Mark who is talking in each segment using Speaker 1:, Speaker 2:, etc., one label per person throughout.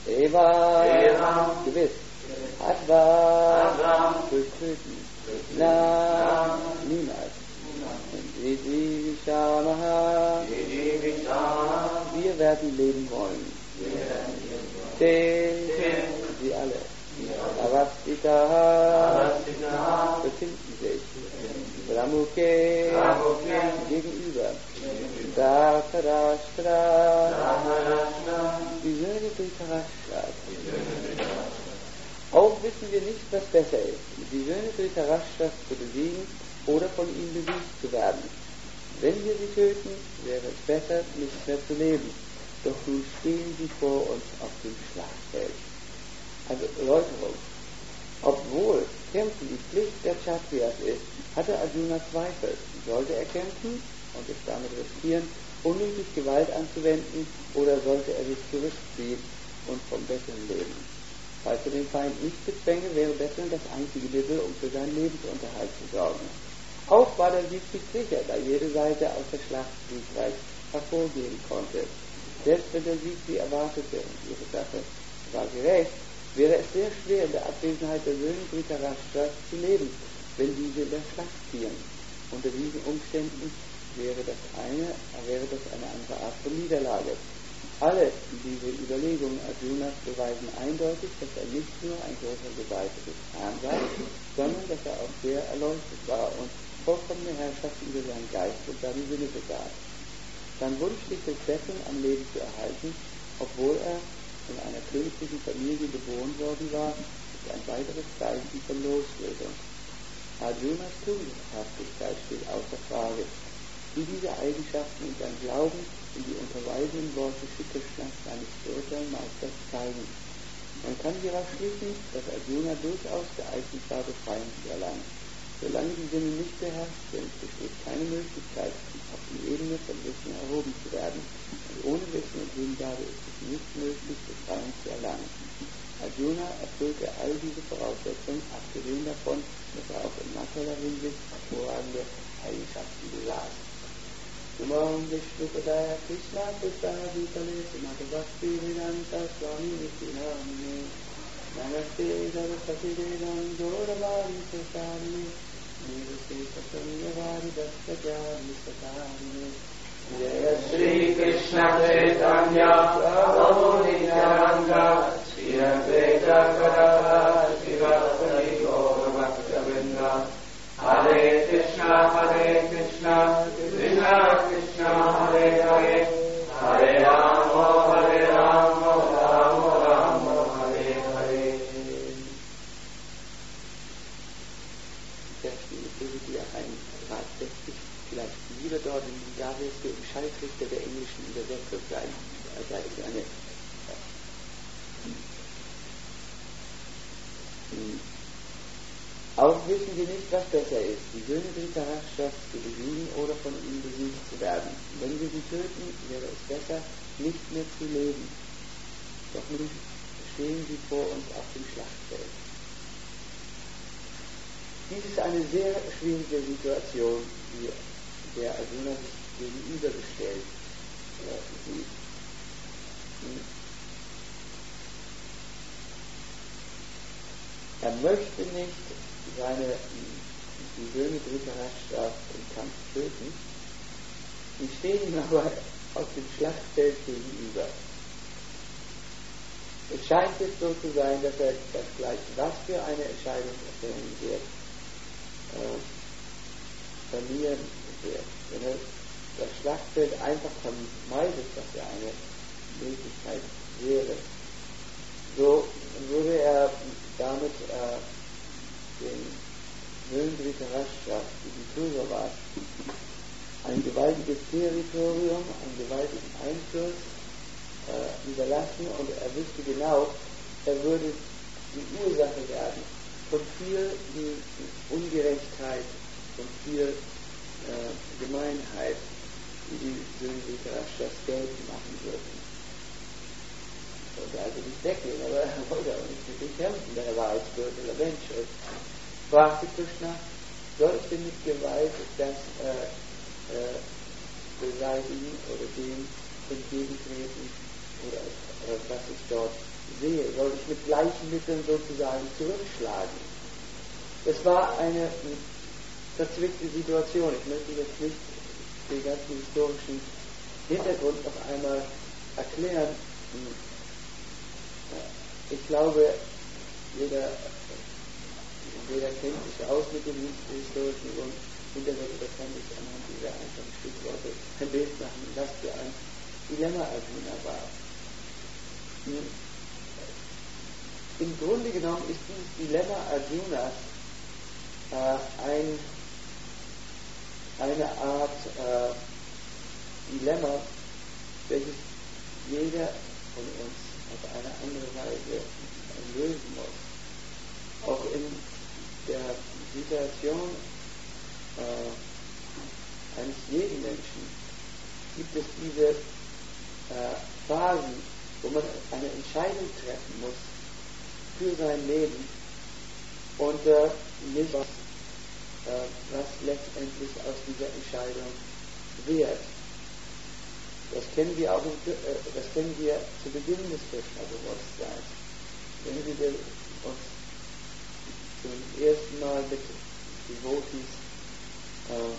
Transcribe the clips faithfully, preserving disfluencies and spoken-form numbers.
Speaker 1: Eva,
Speaker 2: Eva,
Speaker 1: gewiss. Adva,
Speaker 2: Adva,
Speaker 1: durch Töten. Na, niemals. Iti Vishamaha, wir werden leben wollen. Te, sie alle. Avastita, befinden sich. Brahmuke, gegenüber. Dhatarashtra, die Söhne Dhritarashtra. Auch wissen wir nicht, was besser ist, die Söhne Dhritarashtra zu besiegen oder von ihm besiegt zu werden. Wenn wir sie töten, wäre es besser, nicht mehr zu leben. Doch nun stehen sie vor uns auf dem Schlachtfeld. Also Erläuterung. Obwohl Kämpfen die Pflicht der Kshatriyas ist, hatte Arjuna Zweifel. Sollte er kämpfen und es damit riskieren, unnötig Gewalt anzuwenden, oder sollte er sich zurückziehen und vom Betteln leben? Falls er den Feind nicht bezwänge, wäre Betteln das einzige Mittel, um für seinen Lebensunterhalt zu sorgen. Auch war der Sieg nicht sicher, da jede Seite aus der Schlacht siegreich hervorgehen konnte. Selbst wenn der Sieg sie erwartete und ihre Sache war gerecht, wäre es sehr schwer, in der Abwesenheit der Söhne Dhritarashtra zu leben, wenn diese in der Schlacht ziehen. Unter diesen Umständen wäre das eine, wäre das eine andere Art von Niederlage. Alle diese Überlegungen Arjunas beweisen eindeutig, dass er nicht nur ein großer geweihtes Herrn war, sondern dass er auch sehr erleuchtet war und vollkommene Herrschaft über seinen Geist und seine Sinne besaß. Sein Wunsch, sich das Betteln am Leben zu erhalten, obwohl er in einer königlichen Familie geboren worden war, ist ein weiteres Zeichen von Loslösung. Arjunas Tugendhaftigkeit steht außer Frage. Wie diese Eigenschaften und sein Glauben in die unterweisenden Worte Shri Krishnas, seines spirituellen Meisters, zeigen. Man kann hieraus schließen, dass Arjuna durchaus geeignet war, Befreiung zu erlangen. Solange die Sinne nicht beherrscht sind, besteht keine Möglichkeit, auf die Ebene von Wissen erhoben zu werden. Und ohne Wissen und Hingabe ist es nicht möglich, Befreiung zu erlangen. Arjuna erfüllte all diese Voraussetzungen, abgesehen davon, dass er auch in materieller Hinsicht hervorragende Eigenschaften besaß. Umam Vishnupadaya Krishna Prasthana Bhutale Srimati Bhakti Vedanta Swami Nityanamane Namaste Saraswati Devam Gauravari Prasarine Nirvase Sasamyavari Dastajani Satarine Jaya Shri Krishna Chaitanya Prabhu Nityananda Shri Advaita Gadadhara Shivasari Gaura Bhakta Hare Krishna, Hare Krishna, Krishna Krishna, Hare Hare, Hare Rama, Hare Rama, Rama Rama, Hare Hare. Der Spiel bildet ja ein tatsächlich vielleicht lieber dort in die Jahresge im Schaltrichter der englischen Übersetzung sein. Da ist eine äh, Auch wissen wir nicht, was besser ist, die Söhne Dhritarashtra zu besiegen oder von ihnen besiegt zu werden. Wenn wir sie töten, wäre es besser, nicht mehr zu leben. Doch nun stehen sie vor uns auf dem Schlachtfeld. Dies ist eine sehr schwierige Situation, die der Arjuna sich gegenübergestellt sieht. Er möchte nicht seine, die Söhne Dhritarashtra im Kampf töten, die stehen ihm aber auf dem Schlachtfeld gegenüber. Es scheint jetzt so zu sein, dass er das gleich, was für eine Entscheidung erfüllen wird, äh, verlieren wird. Wenn er das Schlachtfeld einfach vermeidet, was ja eine Möglichkeit wäre, so würde er damit äh, den Söhnen Dhritarashtra, die die Kauravas, ein gewaltiges Territorium, einen gewaltigen Einfluss äh, überlassen, und er wüsste genau, er würde die Ursache werden von viel Ungerechtheit, von viel äh, Gemeinheit, die die Söhne Dhritarashtras geltend machen würden. Er wollte also nicht weggehen, aber er wollte auch nicht mit ihm kämpfen, denn er war als spiritueller Mensch. Und fragte Krishna, soll ich denn mit Gewalt das äh, äh, beseitigen oder dem entgegentreten, oder äh, was ist dort sehe, soll ich mit gleichen Mitteln sozusagen zurückschlagen. Das war eine verzwickte Situation. Ich möchte jetzt nicht den ganzen historischen Hintergrund noch einmal erklären. Ich glaube, jeder, jeder kennt sich aus mit dem historischen Hintergrund oder kann sich anhand dieser einfachen Stichworte ein Bild machen, was für ein Dilemma Arjuna war. Im Grunde genommen ist dieses Dilemma Arjunas äh, ein, eine Art äh, Dilemma, welches jeder von uns auf eine andere Weise lösen muss. Auch in der Situation äh, eines jeden Menschen gibt es diese äh, Phasen, wo man eine Entscheidung treffen muss für sein Leben und äh, nicht was, äh, was letztendlich aus dieser Entscheidung wird. Das kennen wir auch, im, äh, das kennen wir zu Beginn des Krishna-Bewusstseins. Wenn wir uns zum ersten Mal mit Devotees, äh,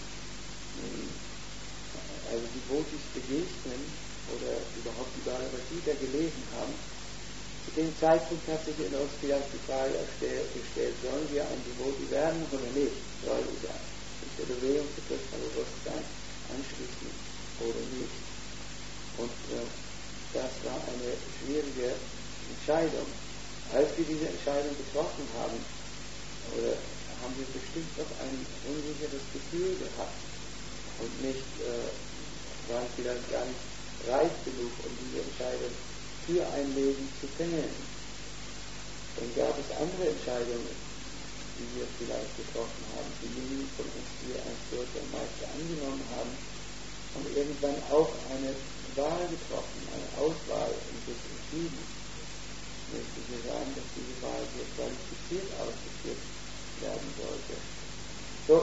Speaker 1: also Devotees begegnen oder überhaupt die Bhagavad Gita gelesen haben, zu dem Zeitpunkt hat sich in uns vielleicht die Frage gestellt, sollen wir ein Devotee werden oder nicht? Soll ich sich der Bewegung zu Krishna-Bewusstsein anschließen oder nicht? Und äh, das war eine schwierige Entscheidung. Als wir diese Entscheidung getroffen haben, oder haben wir bestimmt noch ein unsicheres Gefühl gehabt und nicht, äh, waren vielleicht gar nicht reif genug, um diese Entscheidung für ein Leben zu fällen. Dann gab es andere Entscheidungen, die wir vielleicht getroffen haben, diejenigen von uns, die wir als Spiritual Meister angenommen haben, und irgendwann auch eine Wahl getroffen, eine Auswahl und sich entschieden. Ich möchte hier sagen, dass diese Wahl sehr qualifiziert ausgeführt werden sollte. So,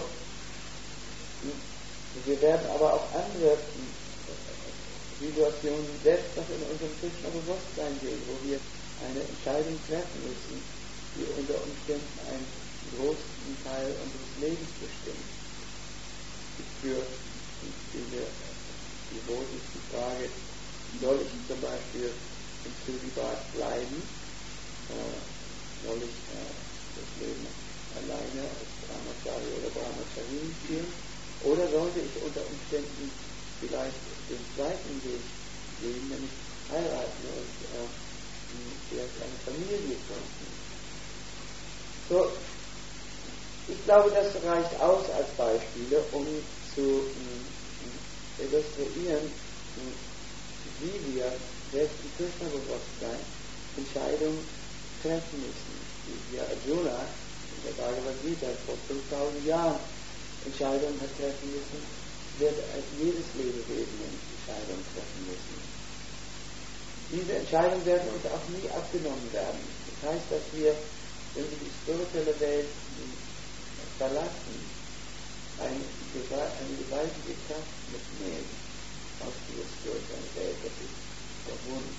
Speaker 1: wir werden aber auch andere Situationen selbst noch in unserem Krishna-Bewusstsein sehen, wo wir eine Entscheidung treffen müssen, die unter Umständen einen großen Teil unseres Lebens bestimmt. Für diese Devotees die Frage, soll ich zum Beispiel im Zölibat bleiben? Äh, soll ich äh, das Leben alleine als Brahmachari oder Brahmacharin führen? Oder sollte ich unter Umständen vielleicht den zweiten Weg gehen, nämlich heiraten und äh, vielleicht eine Familie gründen? So, ich glaube, das reicht aus als Beispiele, um zu äh, illustrieren, wie wir selbst im Krishna-Bewusstsein Entscheidungen treffen müssen, wie wir Arjuna in der Bhagavad Gita vor fünftausend Jahren Entscheidungen hat treffen müssen, wird jedes Lebewesen Entscheidungen treffen müssen. Diese Entscheidungen werden uns auch nie abgenommen werden. Das heißt, dass wir, wenn wir die spirituelle Welt verlassen, eine, eine gewaltige Kraft mitnehmen aus dieser spirituellen Welt. Das ist der Wunsch.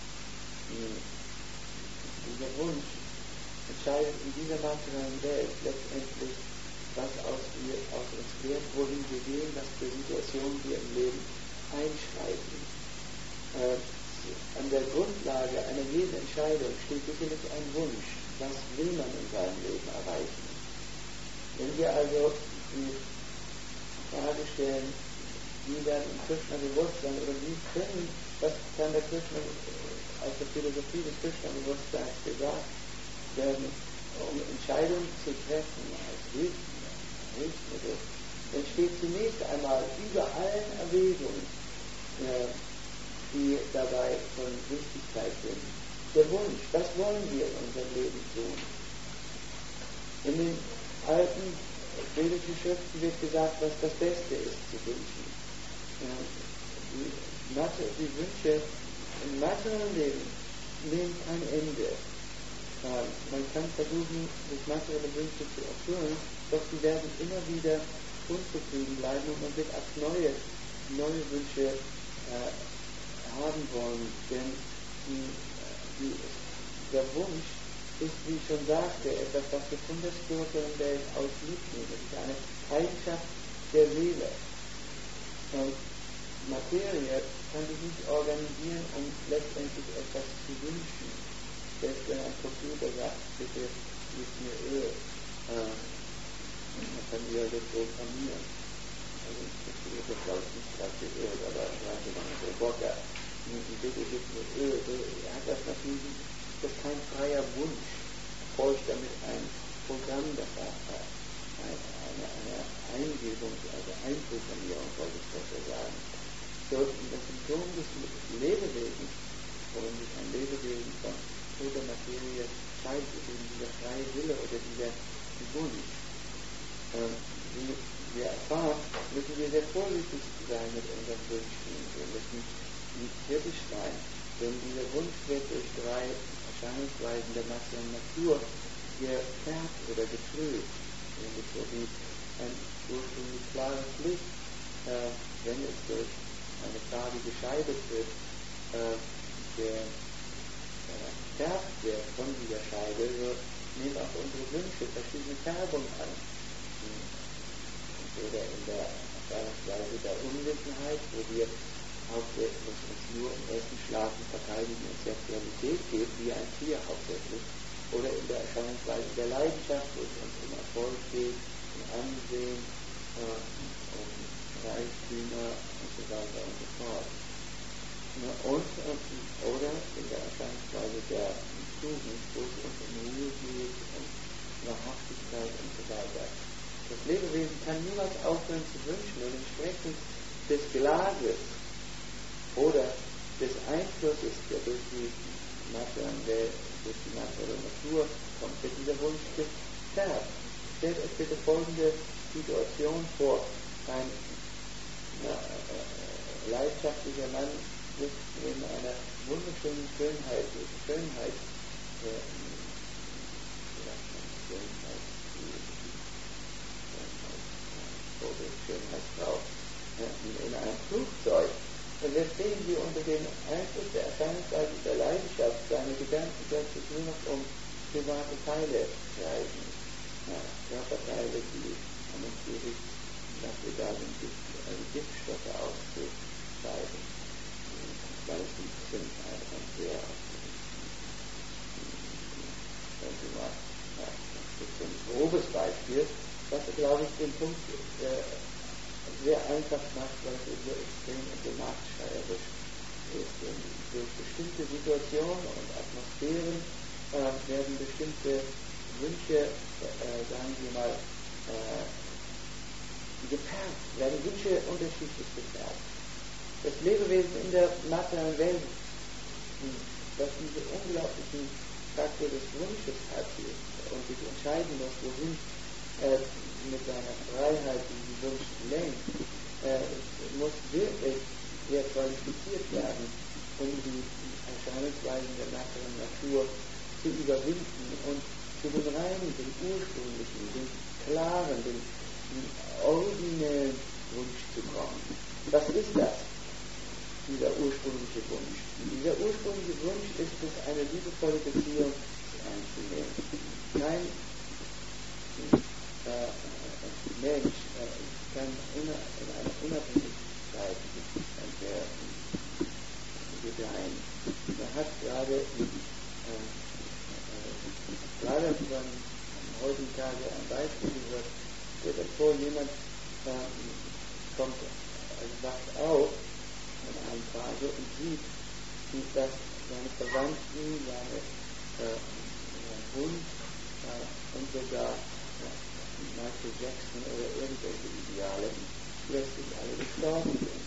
Speaker 1: Dieser Wunsch entscheidet in dieser materiellen Welt letztendlich, was aus, wir, aus uns wird, wohin wir gehen, was für Situationen wir im Leben einschreiten. Äh, an der Grundlage einer jeden Entscheidung steht sicherlich ein Wunsch. Was will man in seinem Leben erreichen? Wenn wir also die Frage stellen, wie werden im Krishna-Bewusstsein oder wie können, was kann der Krishna aus der Philosophie des Krishna-Bewusstseins gesagt werden, um Entscheidungen zu treffen als Hilfsmittel, dann steht zunächst einmal über allen Erwägungen, äh, die dabei von Wichtigkeit sind, der Wunsch, was wollen wir in unserem Leben tun? In den alten bildlichen Schriften wird gesagt, was das Beste ist zu wünschen. Ja, die, Mathe, die Wünsche im materiellen Leben nehmen kein Ende. Ja, man kann versuchen, sich materielle Wünsche zu erfüllen, doch sie werden immer wieder unzufrieden bleiben und man wird auch neue, neue Wünsche äh, haben wollen. Denn die, die, der Wunsch ist, wie ich schon sagte, etwas, was wir von der spirituellen Welt aus mitnehmen. Das ist eine Eigenschaft der Seele. Und Materie kann sich nicht organisieren, um letztendlich etwas zu wünschen. Selbst wenn ein Computer sagt, bitte gib mir Öl, äh, man kann die ja so programmieren. Also ich verstehe das glaube ich nicht gerade für Öl, aber ich weiß nicht, der Roboter, bitte gib mir Öl, er hat das natürlich, das ist kein freier Wunsch, folgt damit ein Programm, das hat eine, eine, eine Eingebung, also Einprogrammierung, wollte ich besser sagen. So, das Symptom des Lebewesens, worin sich ein Lebewesen von toter Materie scheidet, ist eben dieser freie Wille oder dieser Wunsch. Ähm, wie wir erfahren, müssen wir sehr vorsichtig sein mit unseren Wünschen. Wir müssen nicht kritisch sein, denn dieser Wunsch wird durch drei Erscheinungsweisen der Masse und Natur gefärbt oder getrübt. Nämlich so wie ein ursprünglich klares Licht, äh, wenn es durch eine farbige Scheibe tritt, äh, gefärbt äh, wird von dieser Scheibe, so nehmen auch unsere Wünsche verschiedene Färbung an. Oder in der Erscheinungsweise der Unwissenheit, wo wir hauptsächlich uns nur im ersten Schlafen verteidigen und Sexualität geht, wie ein Tier hauptsächlich. Oder in der Erscheinungsweise der Leidenschaft, wo es uns um Erfolg geht, um Ansehen, äh, um Reichtümer und so weiter und so fort. Und, oder in der Erscheinungsweise der Tugend, wo es uns um Ruhe geht, um Wahrhaftigkeit und so weiter. Das Lebewesen kann niemals aufhören zu wünschen und entsprechend des Glases oder des Einflusses, der durch die materielle Welt, durch die materielle Natur kommt, wird dieser Wunsch gefärbt. Stellt euch bitte folgende Situation vor. Ein na, äh, leidenschaftlicher Mann sitzt neben einer wunderschönen Schönheit, Schönheit, äh, Schönheit, oder Schönheitsfrau, ja, in einem Flugzeug. Und jetzt sehen wir unter dem Einfluss der Erscheinungsweise der Leidenschaft, seine Gedanken plötzlich nur noch um private Teile kreisen. Ja, Körperteile, die an uns ewig dafür da sind, also Giftstoffe auszuscheiden. Weil es ein bisschen ein, ein sehr, ja, das ist ein grobes Beispiel, was, glaube ich, den Punkt äh, sehr einfach macht, weil es so extrem und so marktschreierisch ist. Und durch bestimmte Situationen und Atmosphären äh, werden bestimmte Wünsche, äh, sagen wir mal, äh, gefärbt, werden Wünsche unterschiedlich gefärbt. Das Lebewesen in der materiellen Welt, das diese unglaublichen Faktor des Wunsches hat und sich entscheiden muss, wohin Äh, mit seiner Freiheit diesen Wunsch lenkt, äh, muss wirklich sehr qualifiziert werden, um die Erscheinungsweisen der nacheren Natur zu überwinden und zu dem reinen, dem ursprünglichen, dem klaren, dem, dem originellen Wunsch zu kommen. Was ist das? Dieser ursprüngliche Wunsch. Dieser ursprüngliche Wunsch ist es, eine liebevolle Beziehung einzunehmen. Kein Äh, Mensch äh, kann una, in einer Unabhängigkeit äh, gedeihen. Man hat gerade äh, äh, gerade von heutigen Tage ein Beispiel gehört, der davor jemand äh, kommt, also wacht auf in einem Phase und sieht, wie das seine Verwandten, seine äh, sein Hund äh, und sogar Michael Jackson oder irgendwelche Ideale plötzlich alle gestorben sind.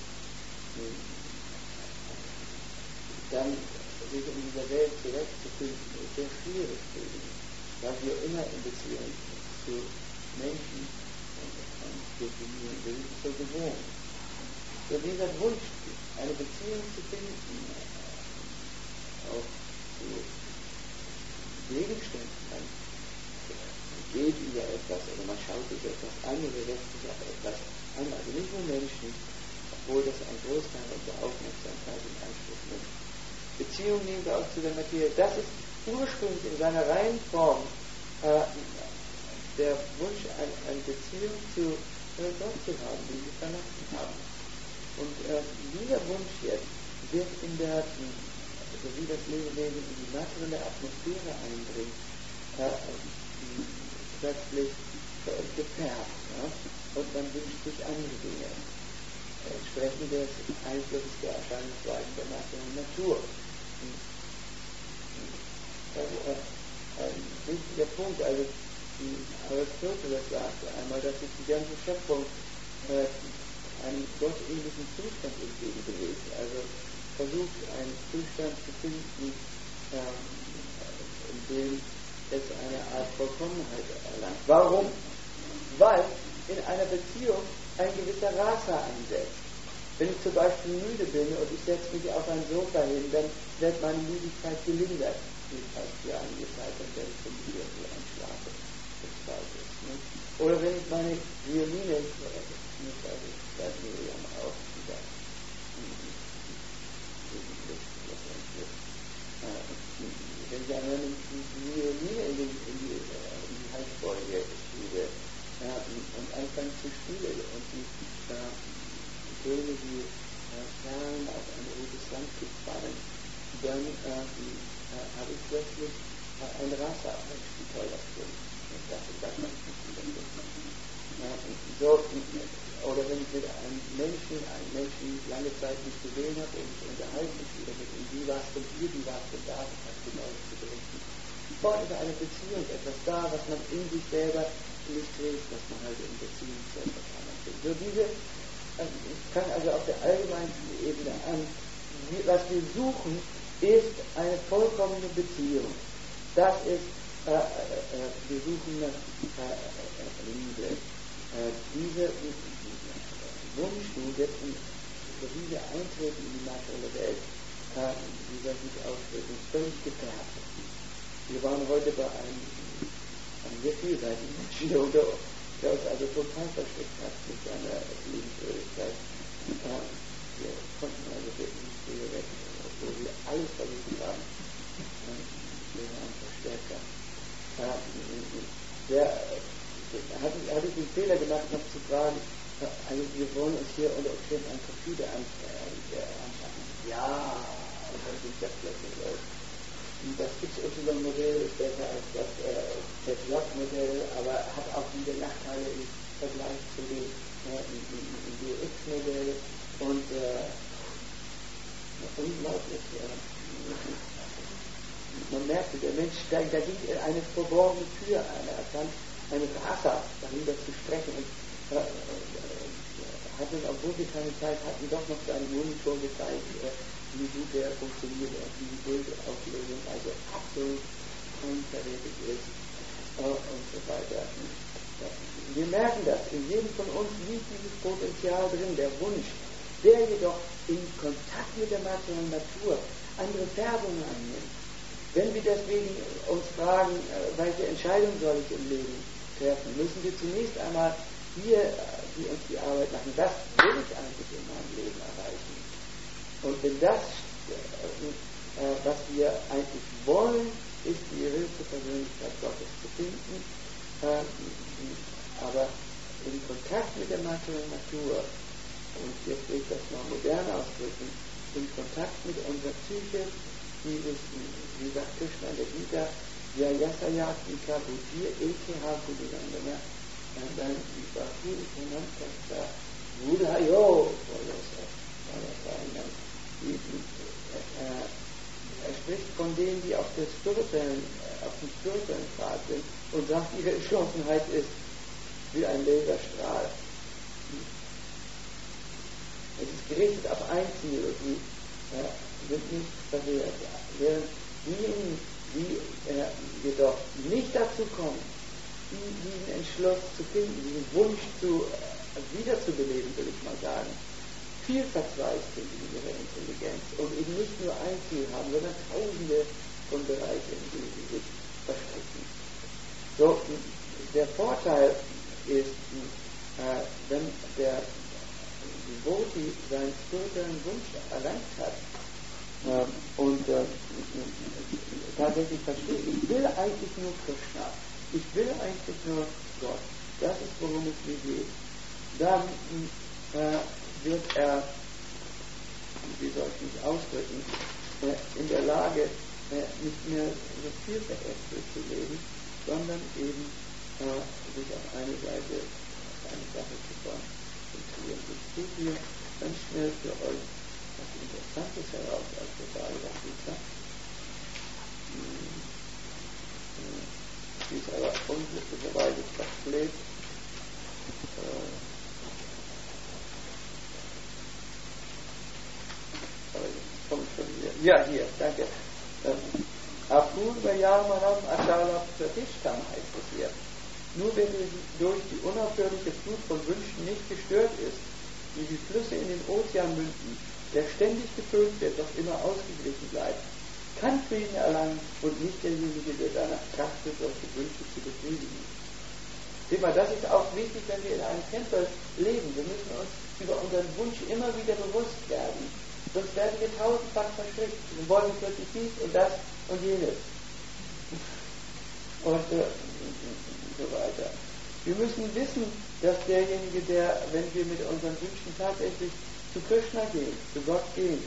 Speaker 1: Dann sich in dieser Welt zurechtzufinden, ist sehr schwierig für ihn, weil wir immer in Beziehung zu Menschen und, und definieren, wir sind so gewohnt. So dieser Wunsch, eine Beziehung zu finden, auch zu Gegenständen, geht über etwas oder man schaut sich etwas an oder lässt sich auf etwas an. Also nicht nur Menschen, obwohl das ein Großteil unserer Aufmerksamkeit in Anspruch nimmt. Beziehung nehmen wir auch zu der Materie. Das ist ursprünglich in seiner reinen Form äh, der Wunsch, ein, eine Beziehung zu äh, Gott zu haben, die wir verlassen haben. Und äh, dieser Wunsch jetzt wird in der, also wie das Leben in die materielle Atmosphäre eindringt, äh, plötzlich äh, gefärbt. Ja? Und man wünscht sich andere Dinge. Entsprechend des Einflusses der Erscheinungsweisen der materiellen Natur. Also, äh, ein wichtiger Punkt, also Aristoteles sagte einmal, dass sich die ganze Schöpfung äh, einem gottähnlichen Zustand entgegenbewegt. Also versucht, einen Zustand zu finden, äh, in dem es eine Art Vollkommenheit erlangt. Warum? Weil in einer Beziehung ein gewisser Rasa einsetzt. Wenn ich zum Beispiel müde bin und ich setze mich auf ein Sofa hin, dann wird meine Müdigkeit gelindert. Jedenfalls für einige Zeit, dann werde ich zum Müde einschlafe. Ne? Oder wenn ich meine Violine, also da Miriam auch wieder, wenn ich eine Violine in die, in die, in die Halsbeuge schiebe ja, und anfange zu spielen und die äh, Töne, die äh, Perlen auf ein rotes Sandstück fallen, dann äh, äh, habe ich plötzlich äh, ein Rasa, ein Spital dafür. Und das ist das, was ich nicht wiederfinden. Ja, so, oder wenn ich mit einem Menschen, einen Menschen lange Zeit nicht gesehen habe und ich unterhalte mich wieder mit ihm, wie warst du hier, wie warst du da, das hat genau zu berichten. Dort ist eine Beziehung, etwas da, was man in sich selber nicht trägt, was man halt in Beziehung zu etwas anderem trägt. So diese, ich kann also auf der allgemeinsten Ebene an, was wir suchen, ist eine vollkommene Beziehung. Das ist, äh, äh, wir suchen nach äh, äh, Liebe. Äh, diese Wunsch, jetzt so wie wir eintreten in die materielle Welt, äh, wie soll ich mich ausdrücken, ist völlig gefärbt. Wir waren heute bei einem, einem sehr vielseitigen Menschen, der, unter, der uns also total versteckt hat mit seiner Lebenswürdigkeit. Äh, wir konnten also wirklich nicht früher weg, obwohl wir alles versucht haben. Äh, wir waren Verstärker. Äh, der, hatte, hatte ich den Fehler gemacht, noch zu fragen, also wir wollen uns hier unter Umständen einen Computer anschaffen. Ja, und dann ging das plötzlich los. Das X Y-Modell ist besser als das äh, Z J-Modell, aber hat auch wieder Nachteile im Vergleich zu dem äh, D X-Modell und äh, unglaublich. Äh, man merkte, der Mensch, da, da ging eine verborgene Tür ein, er fand eine Rasa dahinter zu sprechen und äh, äh, hat uns, obwohl wir keine Zeit hatten, doch noch seinen Monitor gezeigt, äh, wie gut der funktioniert und wie die Bildauflösung also absolut unverrätig ist äh, und so weiter. Wir merken das, in jedem von uns liegt dieses Potenzial drin, der Wunsch, der jedoch in Kontakt mit der materiellen Natur andere Färbungen annimmt. Wenn wir deswegen uns fragen, welche Entscheidung soll ich im Leben treffen, müssen wir zunächst einmal hier die uns die Arbeit machen. Was will ich eigentlich in meinem Leben erreichen? Und wenn das, äh, was wir eigentlich wollen, ist die höchste Persönlichkeit Gottes zu finden, äh, aber in Kontakt mit der materiellen Natur, und jetzt will ich das mal modern ausdrücken, in Kontakt mit unserer Psyche, dieses, wie sagt Krishna in der Gita, ja Yasayakika Buddhir Ekeha Buddhirandana, dann Bahu Pranamkasta Buddhayo, er spricht von denen, die auf, der spirituellen, auf dem spirituellen Pfad sind und sagt, ihre Entschlossenheit ist wie ein Laserstrahl. Es ist gerichtet auf ein Ziel und die äh, sind nicht verwehrt. Während diejenigen, die äh, jedoch nicht dazu kommen, diesen Entschluss zu finden, diesen Wunsch zu, äh, wiederzubeleben, will ich mal sagen, viel verzweigt sind in ihrer Intelligenz und eben nicht nur ein Ziel haben, sondern tausende von Bereichen, in denen sie sich verstecken. So, der Vorteil ist, äh, wenn der Devoti seinen spirituellen Wunsch erlangt hat, Und äh, tatsächlich verstehe, ich will eigentlich nur Krishna. Ich will eigentlich nur Gott. Das ist, worum es mir geht. Dann äh, wird er, wie soll ich mich ausdrücken, äh, in der Lage, äh, nicht mehr so viel verächtelt zu leben, sondern eben äh, sich auf eine Seite, auf eine Sache zu konzentrieren. Ich tue hier ganz schnell für euch was Interessantes heraus aus der Bhagavad Gita. Die ist aber unglücklicherweise verklebt. Äh, kommt schon hier. Ja, hier, danke. Apurva Yamanam Achala Pratishtam heißt es hier. Nur wenn es durch die unaufhörliche Flut von Wünschen nicht gestört ist, wie die Flüsse in den Ozean münden, der ständig gefüllt wird, doch immer ausgeglichen bleibt, kann Frieden erlangen und nicht derjenige, der danach trachtet, solche Wünsche zu befriedigen. Seht mal, das ist auch wichtig, wenn wir in einem Tempel leben. Wir müssen uns über unseren Wunsch immer wieder bewusst werden. Sonst werden wir tausendfach verstrickt. Wir wollen plötzlich dies und das und jenes. Und äh, so weiter. Wir müssen wissen, dass derjenige, der, wenn wir mit unseren Wünschen tatsächlich zu Krishna gehen, zu Gott gehen,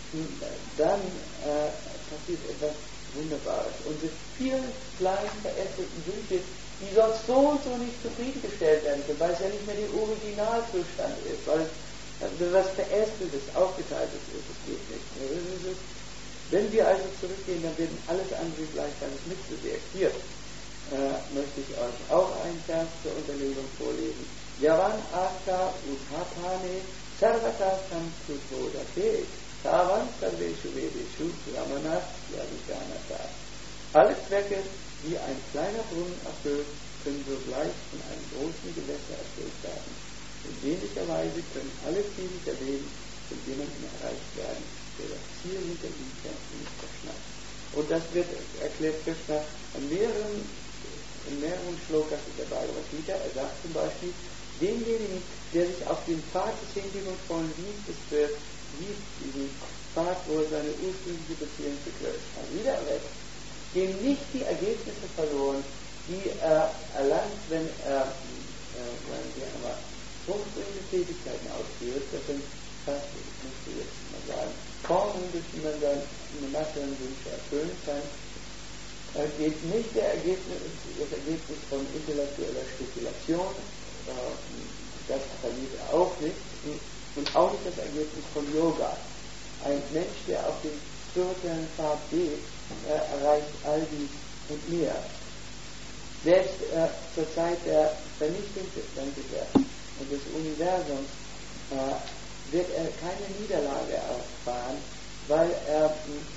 Speaker 1: dann äh, passiert etwas Wunderbares. Unsere vielen kleinen verästelten Wünsche, die sonst so und so nicht zufriedengestellt werden können, weil es ja nicht mehr der Originalzustand ist, weil es was Verästeltes, Aufgeteiltes ist, es geht nicht mehr. Wenn wir also zurückgehen, dann werden alles andere gleichzeitig mitbewirkt. Hier äh, möchte ich euch auch einen Vers zur Unterlegung vorlesen. Yavan Akka Uthapane Sarvata Samkutodate Tavan Sarveshu Vedeshu Brahmanas Yavijanata. Alle Zwecke, die ein kleiner Brunnen erfüllt, können sogleich von einem großen Gewässer erfüllt werden. In ähnlicher Weise können alle Ziele der Leben von jemandem erreicht werden, der das Ziel hinter ihm kennt und nicht verschnappt. Und das wird erklärt Krishna an mehreren, in mehreren Shlokas in der Bhagavad Gita. Er sagt zum Beispiel, denjenigen, der sich auf den Pfad des hingebungsvollen Dienstes begibt, diesen Pfad, wo er seine ursprüngliche Beziehung zu Krishna wieder erweckt, gehen nicht die Ergebnisse verloren, die er erlangt, wenn er, äh, sagen wir einmal, fruchtbringende Tätigkeiten ausführt. Das sind fast, ich möchte jetzt mal sagen, Formen, durch die man seine materiellen Wünsche erfüllen kann, äh, geht nicht der Ergebnis, das Ergebnis von intellektueller Spekulation, äh, das verliert er auch nicht, und auch nicht das Ergebnis von Yoga. Ein Mensch, der auf den spirituellen Pfad geht, äh, erreicht all dies und mehr. Selbst äh, zur Zeit der Vernichtung des Weltgeschäfts und des Universums äh, wird er keine Niederlage erfahren, weil er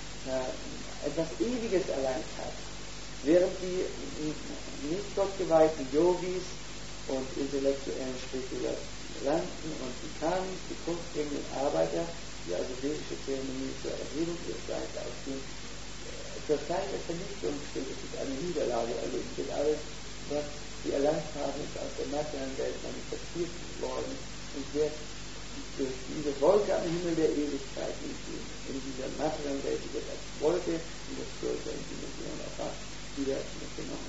Speaker 1: äh, etwas Ewiges erlangt hat. Während die nicht gottgeweihten Yogis und intellektuellen Spekulanten und die Kamis, die fruchtbringenden Arbeiter, die also vedische Zeremonie zur Erhebung ihres Seins ausführen, zur Zeit der Vernichtung steht es mit einer Niederlage erleben. Denn alles, was sie erlangt haben, ist aus der materiellen Welt manifestiert worden und wird durch diese Wolke am Himmel der Ewigkeit in, in dieser materiellen Welt, die wird als Wolke in der spirituellen Dimension erfasst, wieder mitgenommen.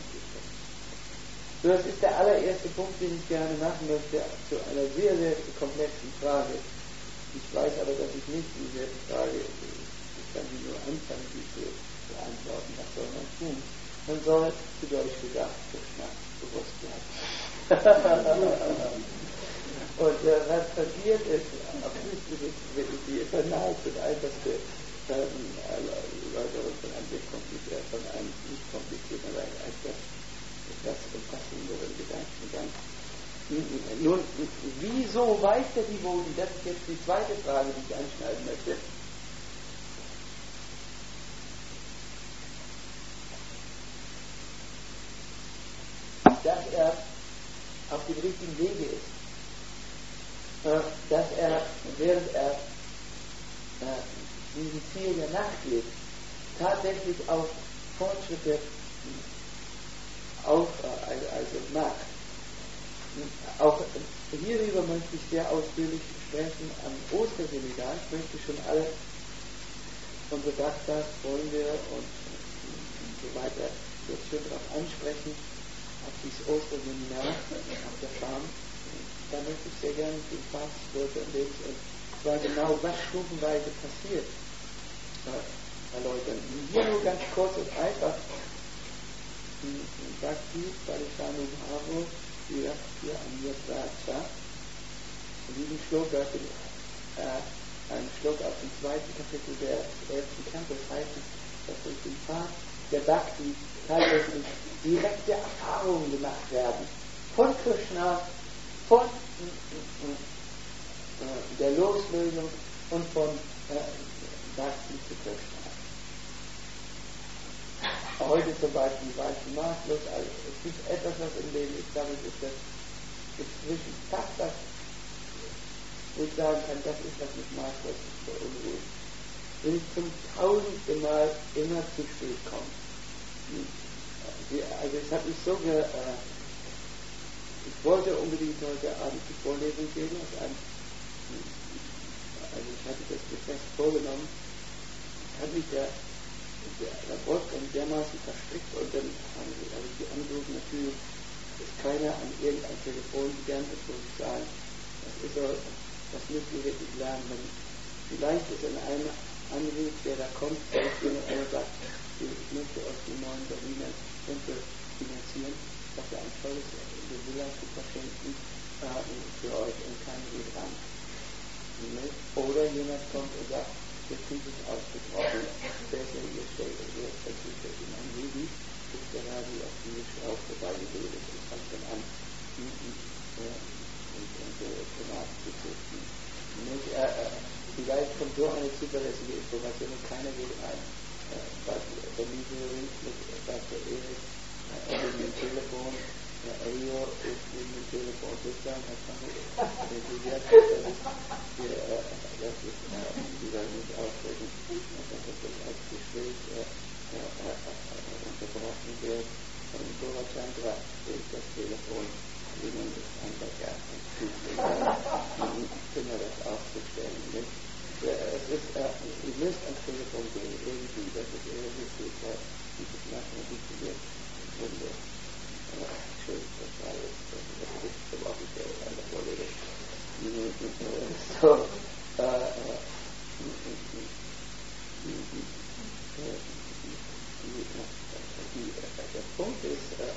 Speaker 1: So, das ist der allererste Punkt, den ich gerne machen möchte, zu einer sehr, sehr komplexen Frage. Ich weiß aber, dass ich nicht diese Frage, ich kann die nur anfangen, die zu beantworten, was soll man tun? Man soll, zu Deutsch gesagt, Krishna bewusst bleiben. Und äh, was passiert ist, auf ist wirklich die Eternals und einfachste Erläuterung von einem sehr komplizierten, von einem nicht komplizierten, aber etwas, etwas umfassenderen Gedankengang. Nun, wieso weiß der Devoti? Das ist jetzt die zweite Frage, die ich anschneiden möchte. Dass er auf dem richtigen Wege ist. Dass er, während er diesem Ziel der nachgeht, tatsächlich auch Fortschritte auf, also, also macht. Auch hierüber möchte ich sehr ausführlich sprechen am Osterseminar. Ich möchte schon alle unsere Bhaktas, Freunde und so weiter jetzt schon darauf ansprechen, auf dieses Osterseminar, auf der Farm. Da möchte ich sehr gerne den Fahrtswörter und und zwar genau, was stufenweise passiert, äh, erläutern. Hier nur ganz kurz und einfach, Bhakti, Parishanu Bhavo, Virakya Amyatracha. In diesem Schluck, äh, ein Schluck aus dem zweiten Kapitel des elften Kantos heißt es, dass durch den Pfad der Bhakti teilweise direkte Erfahrungen gemacht werden. Von Krishna, von äh, der Loslösung und von äh, Bhakti zu Krishna. Heute zum Beispiel weiß ich maßlos, also es gibt etwas, was im Leben ist, damit ist das inzwischen fast das, wo ich sagen kann, das ist, was mich maßlos beunruhigt. Wenn ich zum tausendsten Mal immer zu spät komme. Also es hat mich so ge... Äh, ich wollte unbedingt heute Abend die Vorlesung geben, also, ein, also ich hatte das fest vorgenommen, hat mich der Der, der Wolfgang dermaßen verstrickt und dann habe ich die angerufen, natürlich ist keiner an irgendein Telefon gegangen, das muss ich sagen, das ist so, das müsst ihr wirklich lernen, wenn vielleicht ist in einem Anruf, der da kommt, vielleicht jemand, der sagt, ich möchte euch die neuen Berliner Tempel finanzieren, dafür ein tolles Villa zu verschenken äh, für euch und keiner geht ran. Oder jemand kommt und sagt, der Krieg ist ausgebrochen, besser ihr stellt ihr versucht in ein Leben, ist gerade auf diese Schlauch vorbeigebildet und fängt dann an, unsere Tomaten zu züchten. Vielleicht kommt so eine zuverlässige Information und keiner geht rein. Bei der Lieferung sagt der Erik, er hat mit dem Telefon, der Elio ist mit dem Telefon sozusagen, hat man enthusiast, das ist, die werden nicht aufregen, dass das als Gespräch unterbrochen wird. Und Gorachandra ist das Telefon, wie man das einfach ja immer das aufzustellen. Nicht? Es ist, ihr müsst ans Telefon gehen, irgendwie, das ist irgendwie gut, weil dieses Mathematik wird Wunder. Schön, das war jetzt, das ist zum offiziellen Teil der Vorlesung. So, äh, der Punkt ist, äh,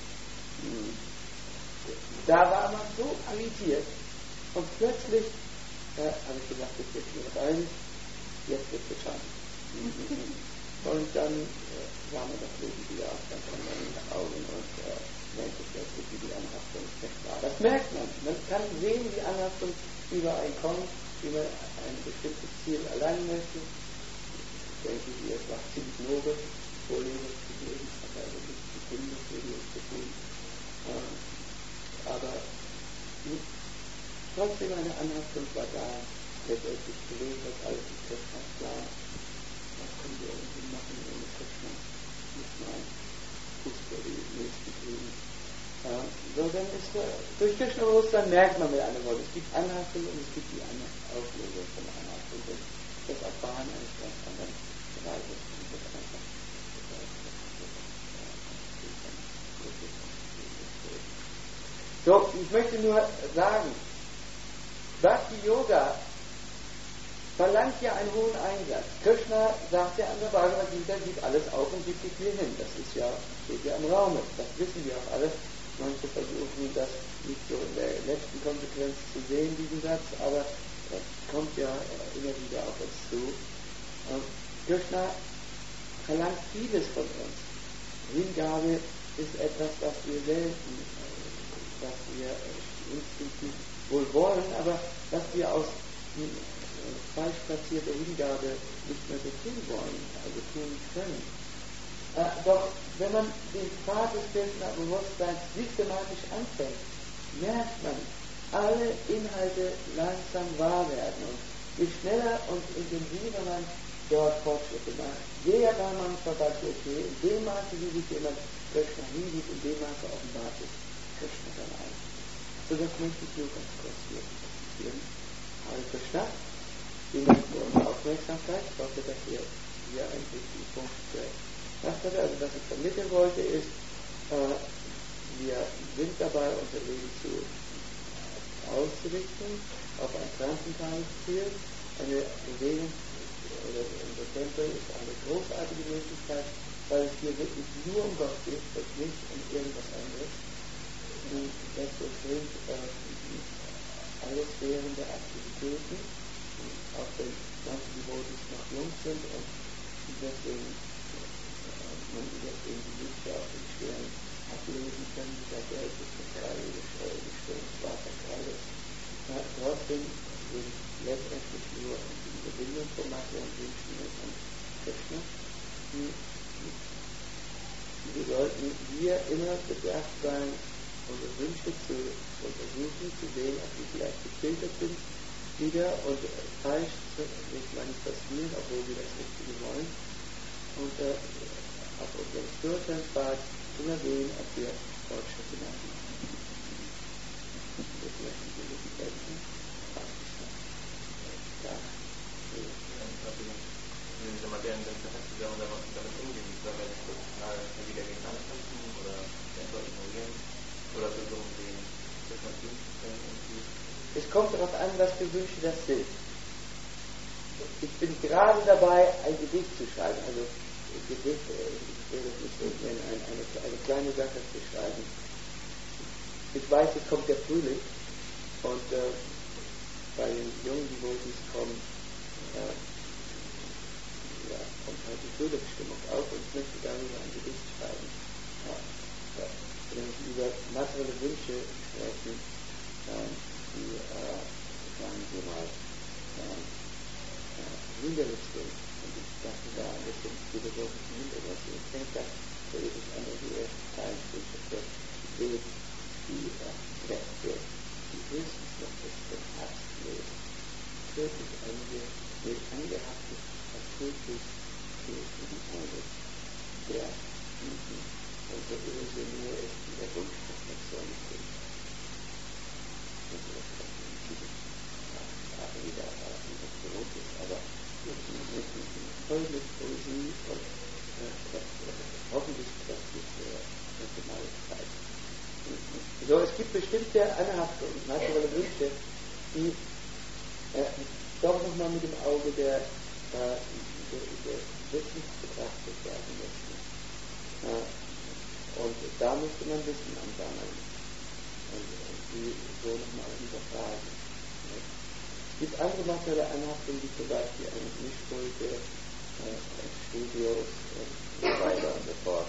Speaker 1: da war man so irritiert und plötzlich äh, habe ich gesagt, das wird hier rein, jetzt wird es schaffen. Und dann äh, war man das Leben wieder auf ganz anderen Augen und äh, merkte plötzlich, wie die Anhaftung weg war. Das merkt man. Man kann sehen, wie Anhaftung überall kommt, wie man ein bestimmtes Ziel erlangen möchte. Ich denke, hier war ziemlich nobel, Vorlesung zu geben, hat also nichts zu tun, das Video zu tun. Äh, aber mh, trotzdem eine Anhaftung war da, letztendlich zu lesen, dass alles ist Krishna klar. Was können wir irgendwie machen ohne Krishna? Nicht mal Fuß vor die nächsten kriegen. Äh, so, dann ist äh, durch Krishna-Bewusstsein merkt man mit einem Wort, es gibt Anhaftung und es gibt die Auflösung von Anhaftung. Das Erfahren eines ganz anderen Bereiches. So, ich möchte nur sagen, Bhakti Yoga verlangt ja einen hohen Einsatz. Krishna sagt ja an der Bhagavad Gita, gibt alles auf und gibt sich hier hin. Das ist ja, steht ja im Raum. Das wissen wir auch alle. Manche versuchen das nicht so in der letzten Konsequenz zu sehen, diesen Satz, aber das kommt ja immer wieder auf uns zu. Und Krishna verlangt vieles von uns. Hingabe ist etwas, was wir selten, was wir instinktiv wohl wollen, aber was wir aus falsch platzierter Hingabe nicht mehr so tun wollen, also tun können. Äh, doch wenn man den Pfad des Krishna-Bewusstseins systematisch anfängt, merkt man, alle Inhalte langsam wahr werden. Und je schneller und intensiver man dort Fortschritte macht, je mehr man verbannt, okay, in dem Maße, wie sich jemand Krishna hingibt, in dem Maße offenbart ist Krishna dann ein. So, das möchte ich nur ganz kurz hier zitieren. Hare Krishna. Vielen Dank für eure Aufmerksamkeit. Ich hoffe, dass ihr hier einen wichtigen Punkt gemacht habt. Also was ich vermitteln wollte ist, äh, wir sind dabei, unser Leben zu auszurichten auf ein transzendentales Ziel. Eine Bewegung oder unser Tempel ist eine großartige Möglichkeit, weil es hier wirklich nur um Gott geht und nicht um irgendwas anderes. Und das bringt äh, alles währende Aktivitäten, auch wenn manche Devotees noch jung sind und deswegen äh, man deswegen die Wünsche auf den Sternen ablesen können, dieser Geld ist das Kreide, die Stirn schwarzer Kreide. Ja, trotzdem sind letztendlich nur die Verbindung von Masse und Wünschen und Krishna. Wir sollten hier immer bedacht sein, unsere Wünsche zu untersuchen, zu sehen, ob sie vielleicht gefiltert sind wieder und falsch nicht manifestieren, obwohl wir das Richtige wollen. Und äh, auf unserem Spiritual-Pfad immer sehen, ob wir Fortschritte machen. Das möchten wir nicht helfen. Ja.
Speaker 2: Wenn diese Materien dann verhaftet werden, dann damit umgehen, sollen wir das total wieder gegen ankämpfen oder einfach ignorieren oder versuchen, den System irgendwie.
Speaker 1: Es kommt darauf an, was für Wünsche das sind. Ich bin gerade dabei, ein Gedicht zu schreiben, also ein Gedicht, ich will das nicht nennen, eine, eine, eine kleine Sache zu schreiben. Ich weiß, es kommt der Frühling und äh, bei den jungen Devotees kommen äh, ja, kommt halt die Frühlingsstimmung auf und ich möchte darüber ein Gedicht schreiben. Ja, ja. Wenn ich über materielle Wünsche sprechen, äh, die, äh, sagen wir mal, äh, äh, hinderlich sind. Und ich dachte da, das sind philosophischen Hintergründe. Ich denke, dass der ewig andere die ersten Zeilen steht, dass der Weg, die Kräfte, die höchstens noch bis zum Herz leben, tödlich einige, mit angehaftet, tödlich durch den Auge, der diesen und der Böse nur ist, die der Wunschreflexion ist. Das ist das, was in diesem Sprache wieder etwas beruhigt ist, aber voll mit Poesie und äh, hoffentlich kräftig Personalität. So, es gibt bestimmte anhafte und materielle Wünsche, die äh, doch nochmal mit dem Auge der, äh, der, der Wissens betrachtet werden müssen. Äh, und da müsste man Wissen ansammeln und, und die so nochmal hinterfragen. Es gibt andere materielle Anhaftungen, wie zum Beispiel eine Mischpulke, äh, Studios und so weiter und so fort,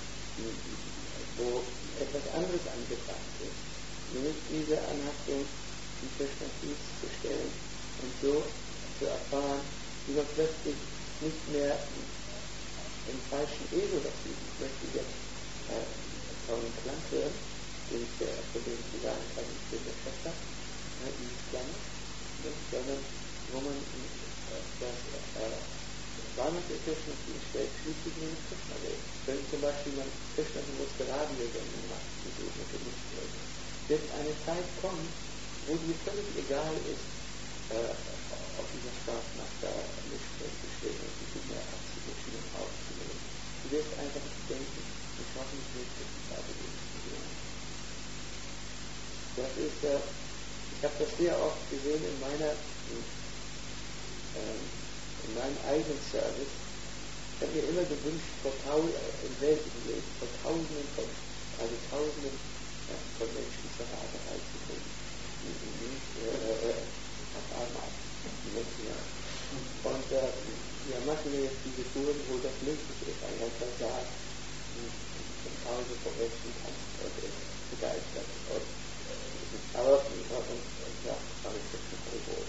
Speaker 1: wo etwas anderes angebracht ist, nämlich diese Anhaftung in Perspektiv zu stellen und so zu erfahren, wie man plötzlich nicht mehr im falschen Ego das sieht. Ich möchte jetzt äh, einen Klang hören, den ich der, von dem ich sagen kann, ich bin der Schöpfer, äh, dieses Klang, sondern wo man äh, das äh, Warnung der Krishna stellt, schließlich nur mit Krishna will. Wenn zum Beispiel man Krishna bewusste Radiosendung macht, die so genutzt wird, wird eine Zeit kommen, wo dir völlig egal ist, äh, auf dieser Sprachmacht da Mischpult zu stehen und sich nicht mehr abzumischen und aufzunehmen. Du wirst einfach denken, ich hoffe nicht mit Krishna zu gehen. Das ist, äh, ich habe das sehr oft gesehen in meiner äh, in meinem eigenen Service. Ich habe mir immer gewünscht, vor tausend, äh, im weltlichen Leben, vor tausenden von, also tausenden ja, von Menschen zur Raterei zu bringen. Nicht äh, äh, auf einmal. Und äh, ja, machen wir jetzt diese Touren, wo das möglich ist. Ein ganzer Saal von tausenden von Menschen kann äh, begeistert. Und, aber, und, und, ja, habe ich das schon wohl.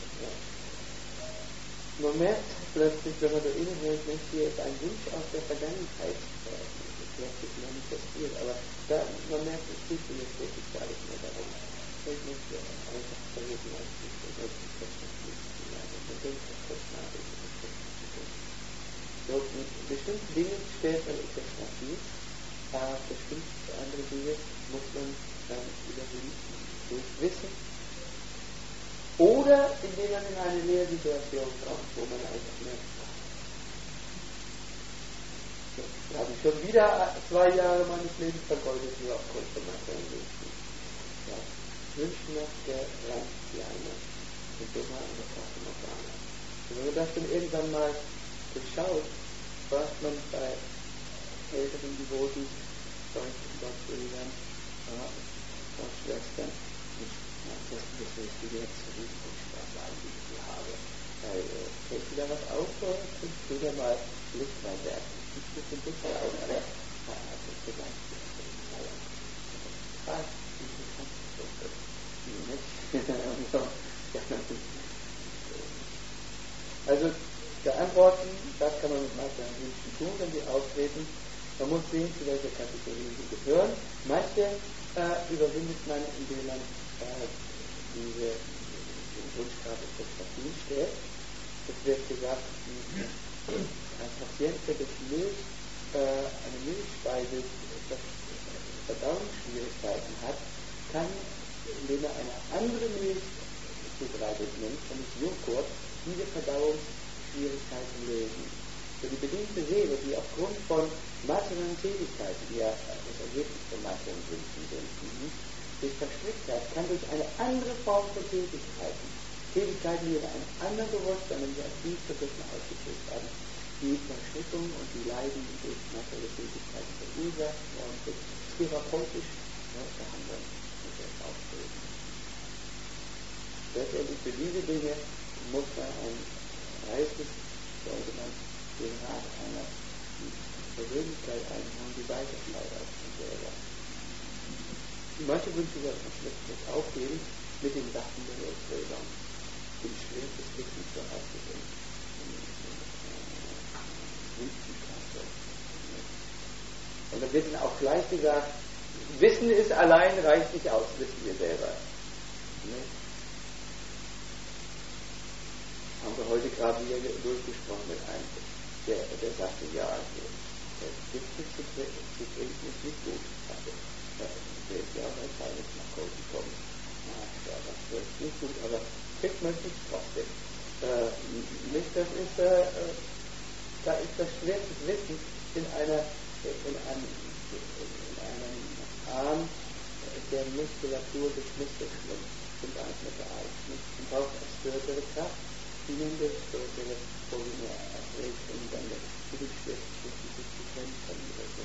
Speaker 1: Man merkt plötzlich, wenn man da innehält, Mensch, hier ist ein Wunsch aus der Vergangenheit äh, plötzlich manifestiert, aber da, man merkt, es geht mir jetzt wirklich gar nicht mehr darum. Ich möchte einfach versuchen, als ich das wirklich perspektiv zu lernen. Und das ist das Nachricht, das ist so, mit bestimmten Dingen stellt man in Perspektiv, aber bestimmte andere Dinge muss man dann überwinden durch Wissen. Oder indem jemand in eine Lehrsituation kommt, wo man einfach merkt, wir haben schon wieder zwei Jahre meines Lebens vergeudet, nur aufgrund von Materialismus. Ja, wünschen noch der Rand die eine, die Dumme an der Kasse Morgana. Und wenn man das dann irgendwann mal durchschaut, fragt man bei älteren Devoten, Gott-Brüdern, Frau Schwestern, das ist das Richtige jetzt für die Wunschsprache, die ich hier habe. Weil, äh, fällt dir da was auf, oder kannst du da mal Licht reinwerfen? Ich muss ein bisschen aus, aber das ist der Geist. Ah, also, beantworten, das kann man mit meisteren Wünschen tun, wenn sie auftreten. Man muss sehen, zu welcher Kategorie sie gehören. Manche äh, überwindet man, indem man äh, diese Wunschkarte zur Verfügung stellt. Es wird gesagt, ein Patient, der durch Milch, äh, eine Milchspeise Verdauungsschwierigkeiten hat, kann, indem er eine andere Milch zubereitet nimmt, nämlich Joghurt, diese Verdauungsschwierigkeiten lösen. Für die bedingte Seele, die aufgrund von materiellen Tätigkeiten, die ja das Ergebnis von materiellen Wünschen sind, sich verstrickt hat, kann durch eine andere Form von Tätigkeiten, Tätigkeiten, die in einem anderen Bewusstsein, nämlich als Dienstvergriffen ausgeführt werden, die Verstrickung und die Leiden, die durch materielle Tätigkeiten verursacht worden sind, therapeutisch ja, behandeln und das auftreten. Letztendlich für diese Dinge muss man ein reiches, sollte man den Rat einer Persönlichkeit einholen, die weiterschneidet als man selber. Manche Wünsche wird man schlecht aufgeben mit den Sachen der Weltbildung. Den Schwert des Wissens so heißt es in Wünschenkasse. Und da wird dann auch gleich gesagt, Wissen ist allein reicht nicht aus, wissen wir selber. Nicht? Haben wir heute gerade wieder durchgesprochen mit einem, der, der sagte, ja, das Gipfel zu trinken ist nicht gut. Also, der ist ja auch ein Teil nach Hause gekommen. Ja, das ist nicht gut, aber kriegt man es nicht trotzdem. Äh, nicht, das ist, äh, da ist das Schwert des Wissens in einer, in einem, in einem Arm der Muskulatur des Muskelschwimms, zum Beispiel mit der Eis. Man braucht eine spirituelle Kraft, die nun durch spirituelle Probleme erregt, um dann für die Schwert des Wissens sich zu kämpfen oder so.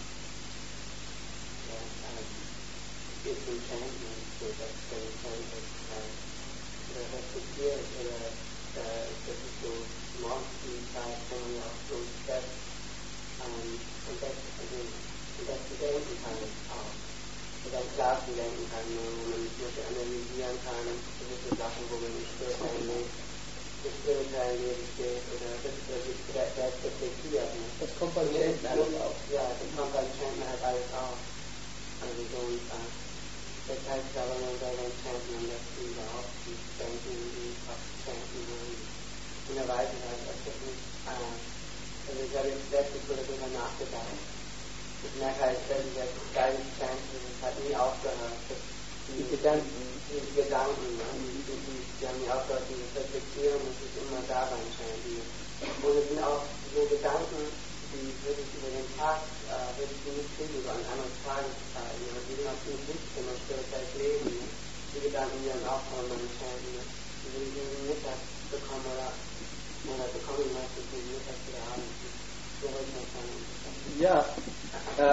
Speaker 3: It's enchantment, so that's the enchantment. There has to be a little monster inside coming out those steps, and that's, again, that's the denken kann. So dann klar zu denken kann, wo man zum Beispiel analysieren kann, gewisse Sachen, wo man nicht spirituell lebt, das spirituelle Leben steht, oder das reflektiert.
Speaker 1: Das kommt beim Chanten alles auf.
Speaker 3: Ja, das kommt beim Chanten halt alles auf. Also so ein Fall. Das heißt aber, man soll beim Chanten am besten überhaupt die denken, die auf Chanten wollen. Und er weiß es halt, dass das nicht, äh, also ich habe jetzt letztens so darüber nachgedacht. Ich merke halt, dass ich das geile Chanten, das hat nie aufgehört. Das, die, die Gedanken, die, die Gedanken, die, die, die, die haben nie aufgehört, die reflektieren, das ist immer da beim Chanten. Und es sind auch so Gedanken, die würde ich über den Tag, äh, würde ich nicht kriegen, über ein anderes Tageszeiten. Aber die sind auch ziemlich wichtig, wenn man spirituell leben. Die Gedanken, die dann auch von meinen Schäden, die würde ich in Mittag bekommen oder, oder bekomme ich meistens in Mittag oder Abend. So wollte ich mal sagen.
Speaker 1: Ja, äh,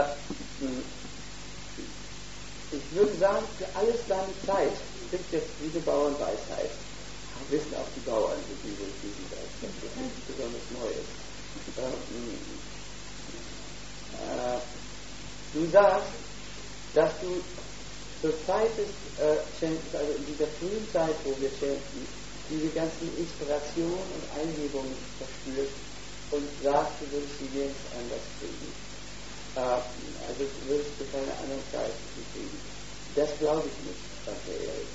Speaker 1: ich würde sagen, für alles seine Zeit. Es gibt jetzt diese Bauernweisheit. Wissen auch die Bauern, wie diese, diese Welt, das ist nichts besonders Neues. Äh, du sagst, dass du zur Zeit des äh, Schenkens, also in dieser frühen Zeit, wo wir schenken, diese ganzen Inspirationen und Eingebungen verspürst und sagst, du würdest sie jetzt anders kriegen. Äh, also würdest du keine anderen Zeiten kriegen. Das glaube ich nicht, sagt der Erik.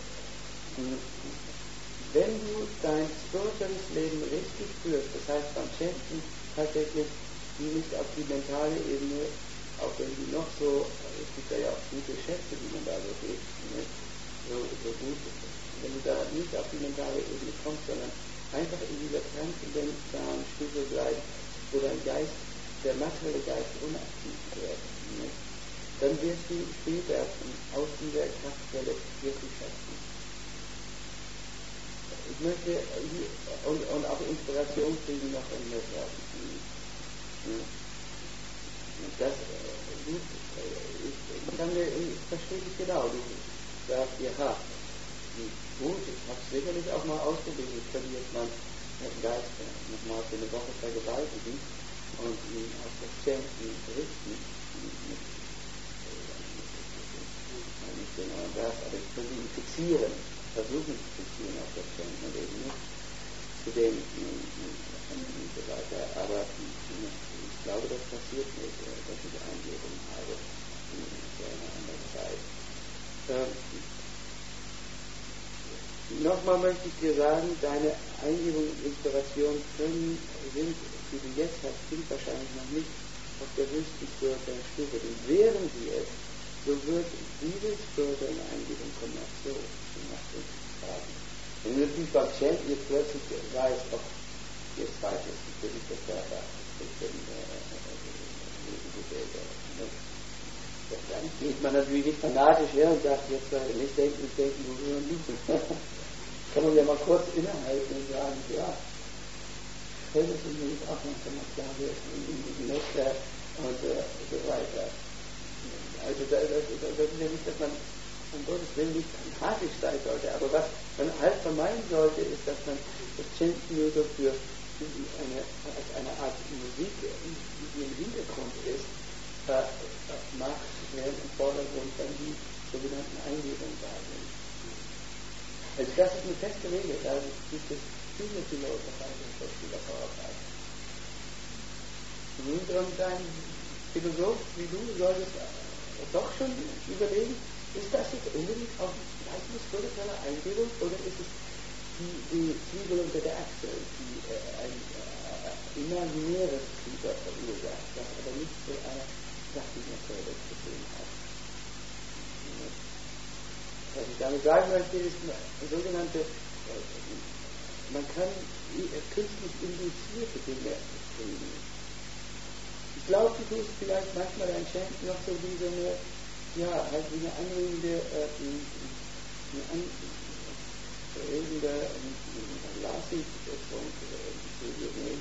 Speaker 1: Wenn du dein spirituelles Leben richtig führst, das heißt beim Schenken tatsächlich die nicht auf die mentale Ebene, auch wenn die noch so, es gibt ja auch gute Schätze, die man da so gibt, ne? so, so gut, wenn du da nicht auf die mentale Ebene kommst, aktiv werden. Nicht? Dann wirst du später aus dieser Kraftquelle wirklich schöpfen. Ich möchte und, und auch Inspiration kriegen noch in mir werden. Das, du, ich, kann mir, ich verstehe dich genau. Du sagst, ja, gut, ich habe es sicherlich auch mal ausprobiert. Ich könnte jetzt mal den Geist nochmal für eine Woche vergewaltigen und ihn auf das Chanten richten. Nicht genau das, aber ich könnte ihn fixieren, versuchen zu fixieren auf das Chanten und eben nicht zu denken und so weiter. Aber ich glaube, das passiert nicht, dass ich Eingebung habe zu einer anderen Zeit. Ähm, Nochmal möchte ich dir sagen, deine Eingebung und Inspiration können, sind, die du jetzt hast, sind wahrscheinlich noch nicht auf der höchsten spirituellen Stufe. Und wären sie es, so wird diese spirituelle Eingebung kommen auch so nach uns fragen. Wenn du natürlich beim Chanten jetzt plötzlich weißt, ob jetzt weiß es natürlich der Körper, ich bin dann geht man natürlich nicht fanatisch her und sagt, jetzt soll ich nicht denken, nicht denken, wo wir liegen. Kann man ja mal kurz innehalten und sagen, ja, fällt es mir nicht auch noch, wenn man klar wird, in Muster und äh, so weiter. Also das, das, das ist ja nicht, dass man um Gottes Willen nicht fanatisch sein sollte, aber was man halt vermeiden sollte, ist, dass man das Chanten nur so für eine, als eine Art Musik, die im Hintergrund ist, äh, macht, während im Vordergrund dann die sogenannten Eingebungen da sind. Also das ist eine feste Regel, da gibt es viele Philosopher und Schauspieler. Und ein Philosoph wie du solltest doch schon überlegen, ist das jetzt unbedingt auch eine spirituelle Eingebung oder ist es die, die Zwiebel unter der Achsel, die äh, ein äh, imaginäres Fieber verursacht, das aber nicht zu einer sachlichen Quelle zu tun hat. Was ich damit sagen möchte, ist eine sogenannte, man kann künstlich induzierte Dinge kriegen. Ich glaube, du tust vielleicht manchmal ein Chanten noch so wie so eine, ja, halt wie eine anregende, äh, eine anregende Lasik zu dir nehmen.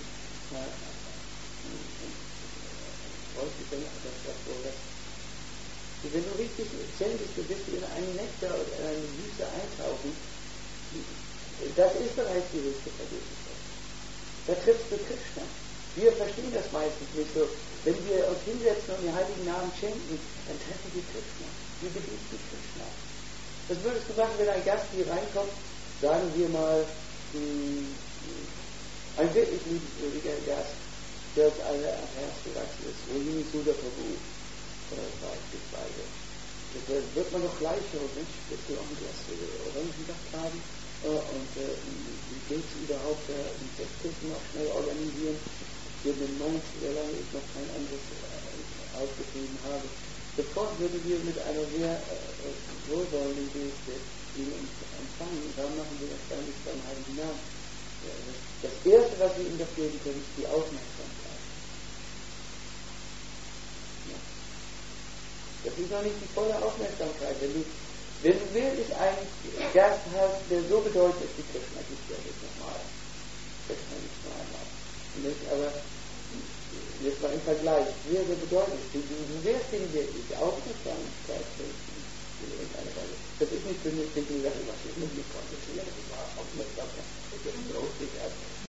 Speaker 1: Häufig dann das davor, dass wenn du richtig chantest, du bist in einen Nektar oder in eine Süße eintauchen, das ist bereits die höchste Vergewissung. Da triffst du Krishna. Wir verstehen das meistens nicht so. Wenn wir uns hinsetzen und den heiligen Namen chanten, dann treffen wir Krishna. Wir begegnen Krishna. Was würdest du machen, wenn ein Gast hier reinkommt, sagen wir mal, ein wirklich liebenswürdiger Gast, der uns alle am Herz gewachsen ist, Rohini Sudha Prabhu, beispielsweise. Da wird man doch gleich, oh Mensch, willst du auch ein Glas Orangensaft haben? Und äh, wie geht es überhaupt, äh, die Festkunden noch schnell organisieren? Für den Mainz, wie lange ich noch kein anderes äh, aufgetrieben habe. Sofort würden wir mit einer sehr äh, wohlwollenden Geste ihn empfangen. Und dann machen wir das gar nicht beim Heiligen Namen. Ja, das, das Erste, was wir ihm doch geben können, ist die Aufmerksamkeit. Das ist noch nicht die volle Aufmerksamkeit. Wenn du, wenn du wirklich einen Gast hast, der so bedeutet ist, wie Krishna, gibt ja nicht nochmal. Krishna nicht nur einmal. Nicht, aber jetzt mal im Vergleich, wer der bedeutend ist. Du, du wirst ihm wirklich Aufmerksamkeit schenken in irgendeiner Weise. Das ist nicht für mich, ich denke, was ist mit mir konzentriert, das war Aufmerksamkeit. Das ist großartig.